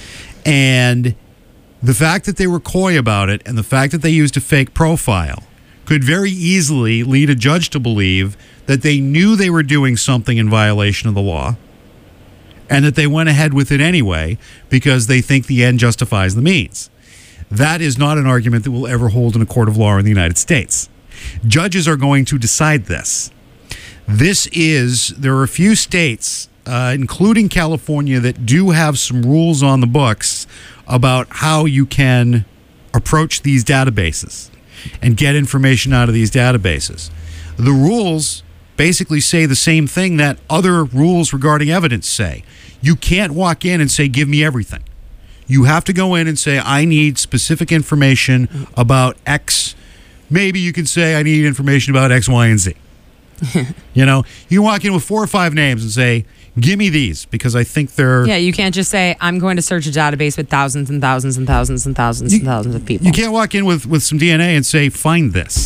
And the fact that they were coy about it, and the fact that they used a fake profile, could very easily lead a judge to believe that they knew they were doing something in violation of the law, and that they went ahead with it anyway because they think the end justifies the means. That is not an argument that will ever hold in a court of law in the United States. Judges are going to decide this. This is, there are a few states, uh, including California, that do have some rules on the books about how you can approach these databases and get information out of these databases. The rules basically say the same thing that other rules regarding evidence say. You can't walk in and say, give me everything. You have to go in and say, I need specific information about X. Maybe you can say, I need information about X, Y, and Z. You know, you walk in with four or five names and say, give me these, because I think they're... Yeah, you can't just say, I'm going to search a database with thousands and thousands and thousands and thousands You- and thousands of people. You can't walk in with, with some D N A and say, find this.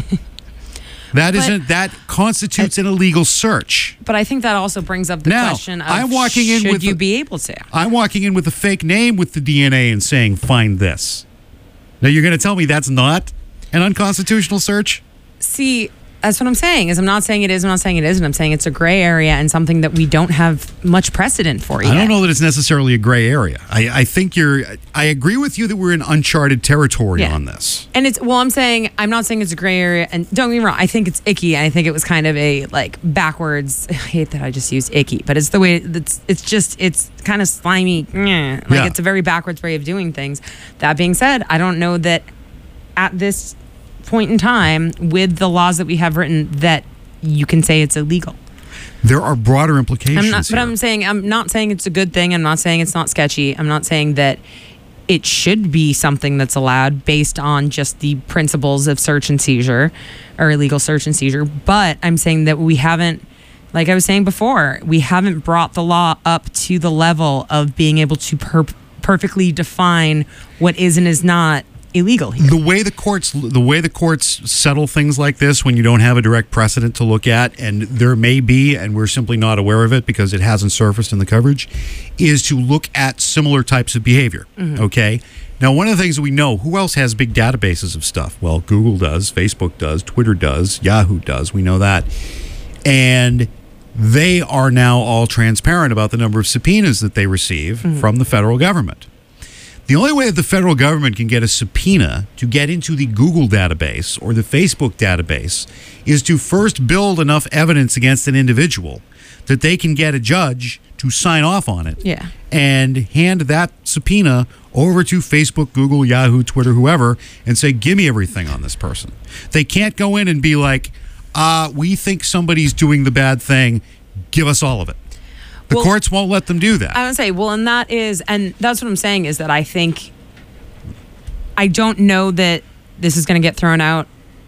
That isn't, that constitutes an illegal search. But I think that also brings up the Now, question of, I'm walking in should with you a- be able to? I'm walking in with a fake name with the D N A and saying, find this. Now, you're going to tell me that's not an unconstitutional search? See, that's what I'm saying. Is I'm not saying it is. I'm not saying it isn't. I'm saying it's a gray area and something that we don't have much precedent for yet. I don't know that it's necessarily a gray area. I, I think you're, I agree with you that we're in uncharted territory Yeah. on this. And it's, well, I'm saying, I'm not saying it's a gray area. And don't get me wrong, I think it's icky. And I think it was kind of a, like, backwards, I hate that I just used icky, but it's the way, it's, it's just, it's kind of slimy. Like, Yeah. it's a very backwards way of doing things. That being said, I don't know that at this point in time, with the laws that we have written, that you can say it's illegal. There are broader implications I'm not, but here. I'm saying, I'm not saying it's a good thing. I'm not saying it's not sketchy. I'm not saying that it should be something that's allowed based on just the principles of search and seizure or illegal search and seizure. But I'm saying that we haven't, like I was saying before, we haven't brought the law up to the level of being able to per- perfectly define what is and is not illegal here. The way the courts, the way the courts settle things like this, when you don't have a direct precedent to look at, and there may be, and we're simply not aware of it because it hasn't surfaced in the coverage, is to look at similar types of behavior. Mm-hmm. Okay. Now, one of the things that we know, who else has big databases of stuff? Well, Google does, Facebook does, Twitter does, Yahoo does. We know that, and they are now all transparent about the number of subpoenas that they receive Mm-hmm. from the federal government. The only way that the federal government can get a subpoena to get into the Google database or the Facebook database is to first build enough evidence against an individual that they can get a judge to sign off on it. Yeah. And hand that subpoena over to Facebook, Google, Yahoo, Twitter, whoever, and say, give me everything on this person. They can't go in and be like, uh, we think somebody's doing the bad thing. Give us all of it. The well, courts won't let them do that. I would say, well, and that is, and that's what I'm saying is that I think, I don't know that this is going to get thrown out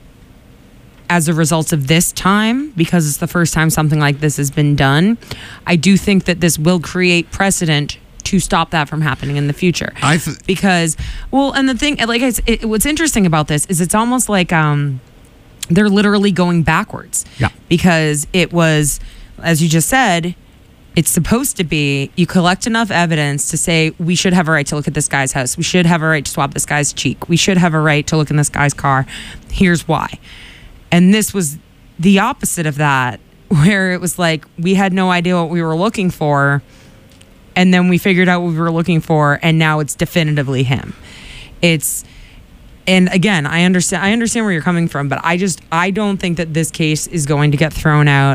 as a result of this time, because it's the first time something like this has been done. I do think that this will create precedent to stop that from happening in the future. I th- because, well, and the thing, like I said, it, what's interesting about this is it's almost like um, they're literally going backwards. Yeah. Because it was, as you just said, it's supposed to be, you collect enough evidence to say, we should have a right to look at this guy's house. We should have a right to swab this guy's cheek. We should have a right to look in this guy's car. Here's why. And this was the opposite of that, where it was like, we had no idea what we were looking for. And then we figured out what we were looking for. And now it's definitively him. It's, and again, I understand, I understand where you're coming from, but I just, I don't think that this case is going to get thrown out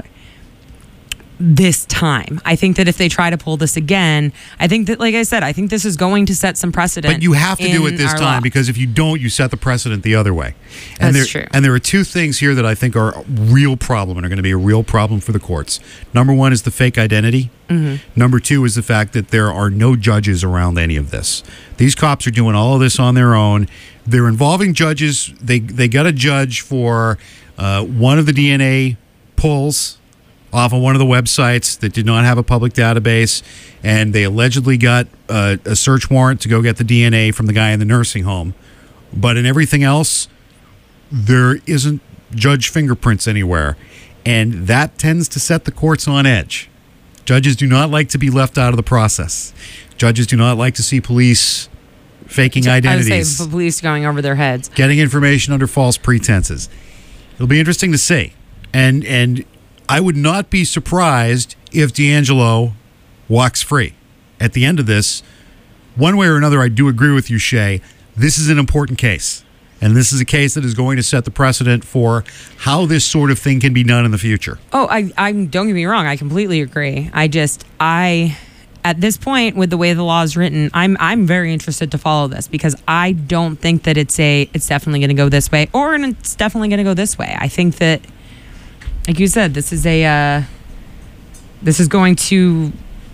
this time. I think that if they try to pull this again, I think that, like I said, I think this is going to set some precedent. But you have to do it this time law. because if you don't, you set the precedent the other way. And That's there, true. And there are two things here that I think are a real problem and are going to be a real problem for the courts. Number one is the fake identity. Mm-hmm. Number two is the fact that there are no judges around any of this. These cops are doing all of this on their own. They're involving judges. They they got a judge for uh, one of the D N A pulls off of one of the websites that did not have a public database, and they allegedly got uh, a search warrant to go get the D N A from the guy in the nursing home. But in everything else, there isn't judge fingerprints anywhere, and that tends to set the courts on edge. Judges do not like to be left out of the process. Judges do not like to see police faking identities. I would say police going over their heads. Getting information under false pretenses. It'll be interesting to see. And and I would not be surprised if D'Angelo walks free. At the end of this, one way or another, I do agree with you, Shay. This is an important case. And this is a case that is going to set the precedent for how this sort of thing can be done in the future. Oh, I, I don't get me wrong. I completely agree. I just, I, at this point, with the way the law is written, I'm I'm very interested to follow this because I don't think that it's a, it's definitely going to go this way, or it's definitely going to go this way. I think that, like you said, this is a, uh, this is going to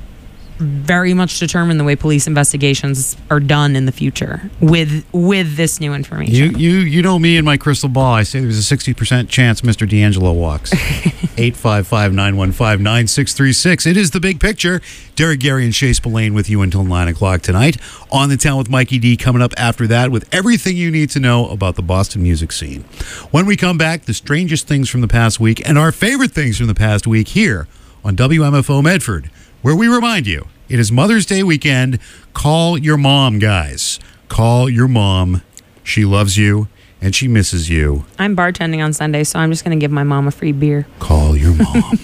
very much determine the way police investigations are done in the future with with this new information. You you you know me and my crystal ball. I say there's a sixty percent chance Mister D'Angelo walks. eight five five, nine one five, nine six three six. It is The Big Picture. Derek, Gary, and Shay Spillane with you until nine o'clock tonight. On the Town with Mikey D coming up after that with everything you need to know about the Boston music scene. When we come back, the strangest things from the past week and our favorite things from the past week here on W M F O Medford, where we remind you, it is Mother's Day weekend. Call your mom, guys. Call your mom. She loves you, and she misses you. I'm bartending on Sunday, so I'm just going to give my mom a free beer. Call your mom.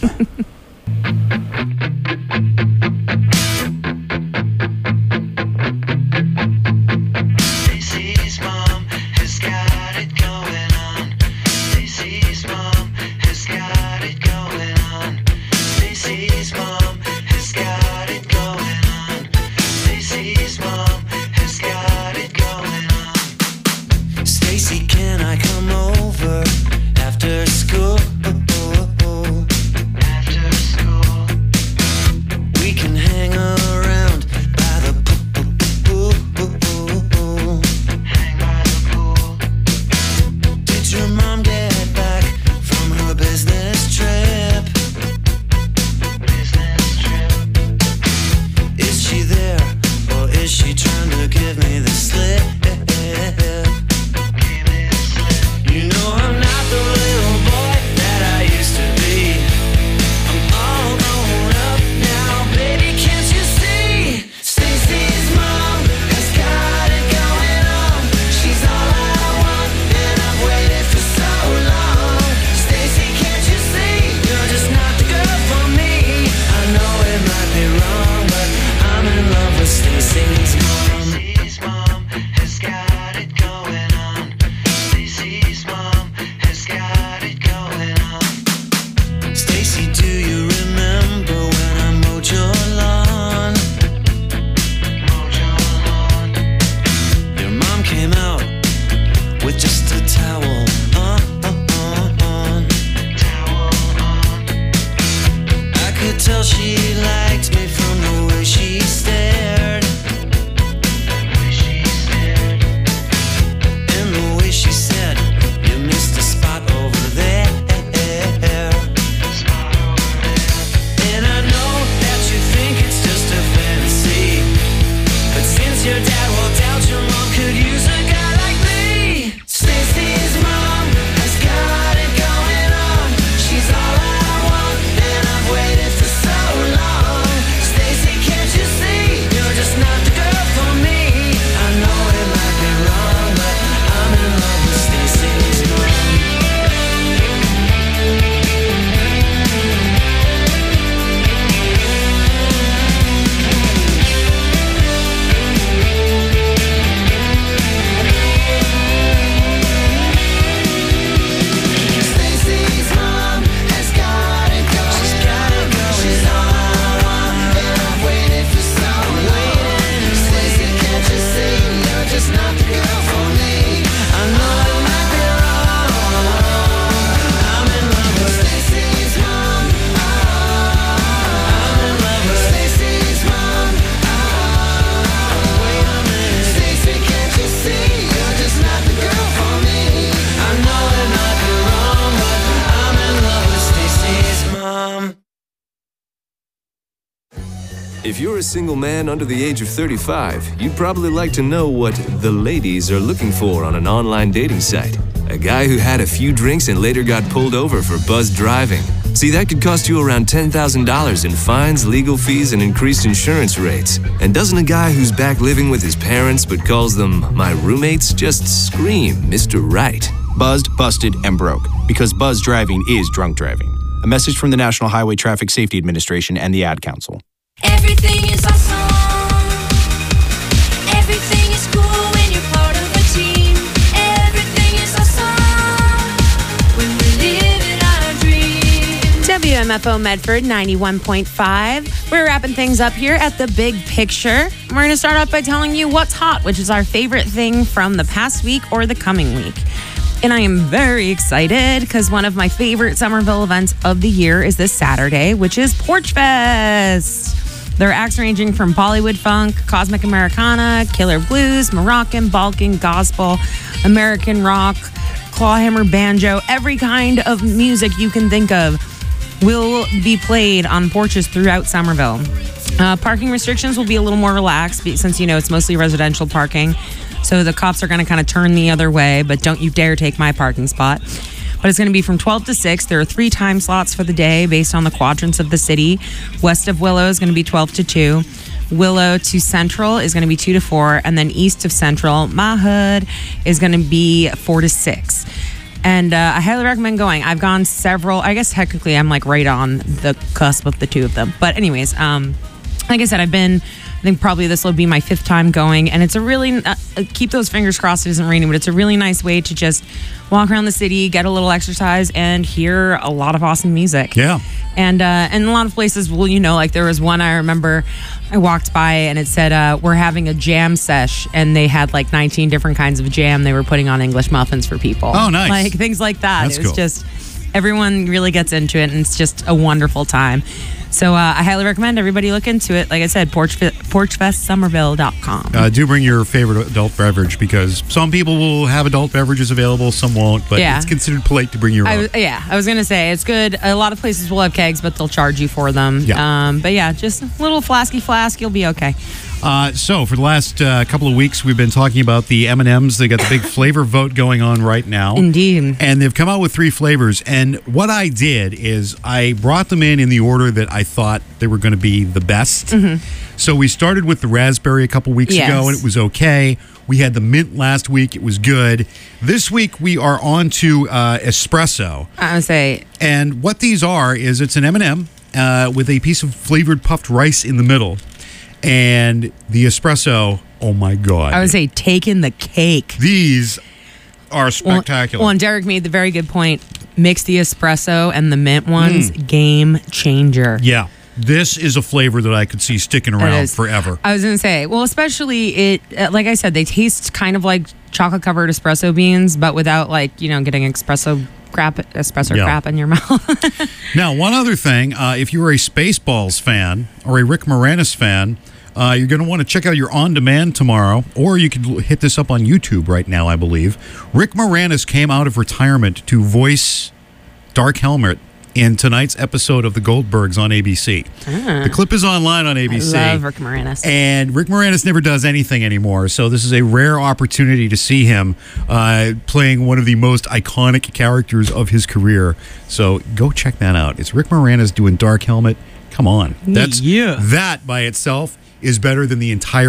Stacey's mom has got it going on. Stacey's mom has got it going on. Stacey's mom has got it going on. Stacey's mom has got it going on. Stacey, can I come over after school? After school, we can hang around by the pool. Hang by the pool. Did your mom get back from her business trip? Business trip. Is she there, or is she trying to give me the slip? Give me the slip. You know I'm not the little boy that I used to be. I'm all grown up now, baby, can't you see? Stacey's mom has got it going on. She's all I want, and I've waited for so long. Stacey, can't you see? You're just not the girl for me. I know it might be wrong, but I'm in love with Stacey's mom. Stacey's mom If you're a single man under the age of thirty-five, you'd probably like to know what the ladies are looking for on an online dating site. A guy who had a few drinks and later got pulled over for buzzed driving. See, that could cost you around ten thousand dollars in fines, legal fees, and increased insurance rates. And doesn't a guy who's back living with his parents but calls them my roommates just scream Mister Right? Buzzed, busted, and broke. Because buzz driving is drunk driving. A message from the National Highway Traffic Safety Administration and the Ad Council. Everything is awesome. Everything is cool when you're part of a team. Everything is awesome when we live in our dreams. W M F O Medford ninety-one point five. We're wrapping things up here at the Big Picture. We're going to start off by telling you what's hot, which is our favorite thing from the past week or the coming week. And I am very excited because one of my favorite Somerville events of the year is this Saturday, which is Porch Fest. There are acts ranging from Bollywood funk, cosmic Americana, killer blues, Moroccan, Balkan, gospel, American rock, clawhammer, banjo, every kind of music you can think of will be played on porches throughout Somerville. Uh, parking restrictions will be a little more relaxed since, you know, it's mostly residential parking. So the cops are going to kind of turn the other way, but don't you dare take my parking spot. But it's going to be from twelve to six. There are three time slots for the day based on the quadrants of the city. West of Willow is going to be twelve to two. Willow to Central is going to be two to four. And then east of Central, my hood, is going to be four to six. And uh, I highly recommend going. I've gone several. I guess technically I'm like right on the cusp of the two of them. But anyways, um, like I said, I've been... I think probably this will be my fifth time going, and it's a really, uh, keep those fingers crossed it isn't raining, but it's a really nice way to just walk around the city, get a little exercise, and hear a lot of awesome music. Yeah. And, uh, and a lot of places, well, you know, like there was one I remember I walked by and it said, uh, we're having a jam sesh, and they had like nineteen different kinds of jam they were putting on English muffins for people. Oh, nice. Like things like that. That's it was cool. just, everyone really gets into it, and it's just a wonderful time. So uh, I highly recommend everybody look into it. Like I said, porch, porch fest somerville dot com. Uh, do bring your favorite adult beverage, because some people will have adult beverages available, some won't, but Yeah. it's considered polite to bring your I own. was, yeah, I was going to say, it's good. A lot of places will have kegs, but they'll charge you for them. Yeah. Um, but yeah, just a little flasky flask, you'll be okay. Uh, so for the last uh, couple of weeks, we've been talking about the M and M's. They got the big flavor vote going on right now. Indeed. And they've come out with three flavors. And what I did is I brought them in in the order that I thought they were going to be the best. Mm-hmm. So we started with the raspberry a couple weeks Yes. ago, and it was okay. We had the mint last week. It was good. This week, we are on to uh, espresso. I would say, And what these are is it's an M and M uh, with a piece of flavored puffed rice in the middle. And the espresso, oh my God. I would say taking the cake. These are spectacular. Well, well, and Derek made the very good point. Mix the espresso and the mint ones. Game changer. Yeah. This is a flavor that I could see sticking It around is. forever. I was going to say, well, especially it, uh, like I said, they taste kind of like chocolate covered espresso beans, but without like, you know, getting espresso crap, espresso Yeah. crap in your mouth. Now, one other thing, uh, if you are a Spaceballs fan or a Rick Moranis fan, uh, you're going to want to check out your On Demand tomorrow, or you could l- hit this up on YouTube right now, I believe. Rick Moranis came out of retirement to voice Dark Helmet in tonight's episode of The Goldbergs on A B C. Ah. The clip is online on A B C. I love Rick Moranis. And Rick Moranis never does anything anymore, so this is a rare opportunity to see him uh, playing one of the most iconic characters of his career. So go check that out. It's Rick Moranis doing Dark Helmet. Come on. That's Yeah. That by itself is better than the entire